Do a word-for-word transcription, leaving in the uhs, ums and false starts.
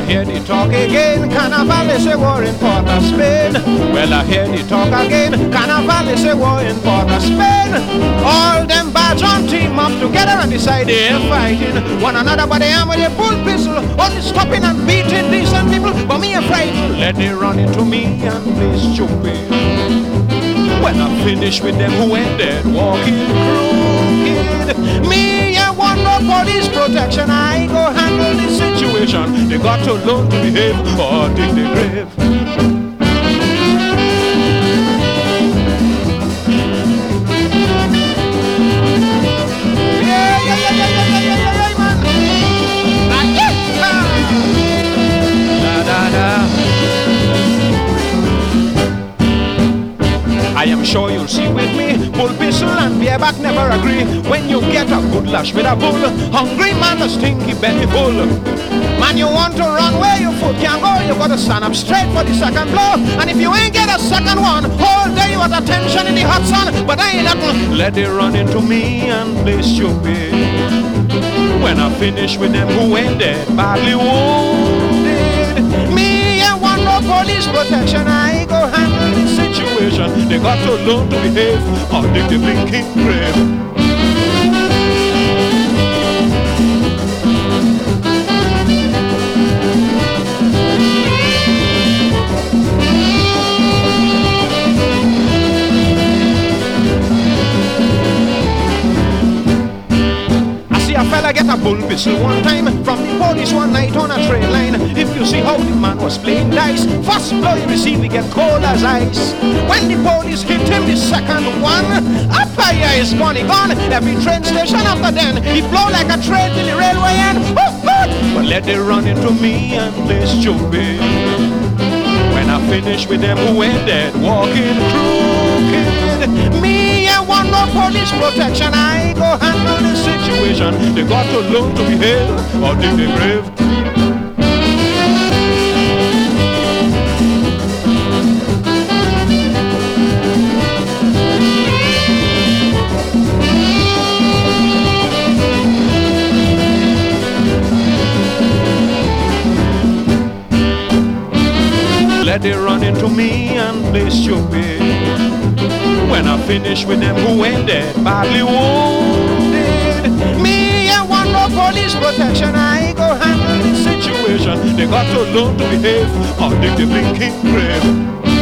hear the talk again. Carnival is a war in Port of Spain. Well, I hear the talk again. Carnival is a war in Port of Spain. All them bad on team up together and decide they're fighting one another, but they am with a bull pistol, only stopping and beating decent people. But me afraid, let they run into me and play stupid. When I finish with them who ain't dead, walking crooked. Me, I want no police protection. I go handle the situation. They got to learn to behave or dig the grave. I am sure you'll see with me, bull pistol and bareback never agree. When you get a good lash with a bull, hungry man a stinky belly full. Man, you want to run where your foot can go, you gotta stand up straight for the second blow. And if you ain't get a second one, all day you at attention in the hot sun. But I ain't nothing, let it run into me and play stupid. When I finish with them who ain't dead, badly wounded. Me, I want no police protection, I go handle the situation. They got to learn to behave or dig the blinking grave. A fella get a bull pistol one time from the police one night on a train line. If you see how the man was playing dice, first blow you receive, he get cold as ice. When the police hit him the second one, up fire is gone, he gone. Every train station after then, he blow like a train till the railway end. Oh, oh. But let they run into me and play stupid. When I finish with them who ain't dead, walking crooked. Me, I want no police protection, I go handle the situation. They got to learn to behave or dig the grave. Let they run into me and play stupid. When I finish with them who ain't dead, badly wounded. Me, I want no police protection, I go handle the situation. They got to learn to behave or dig the blinking grave.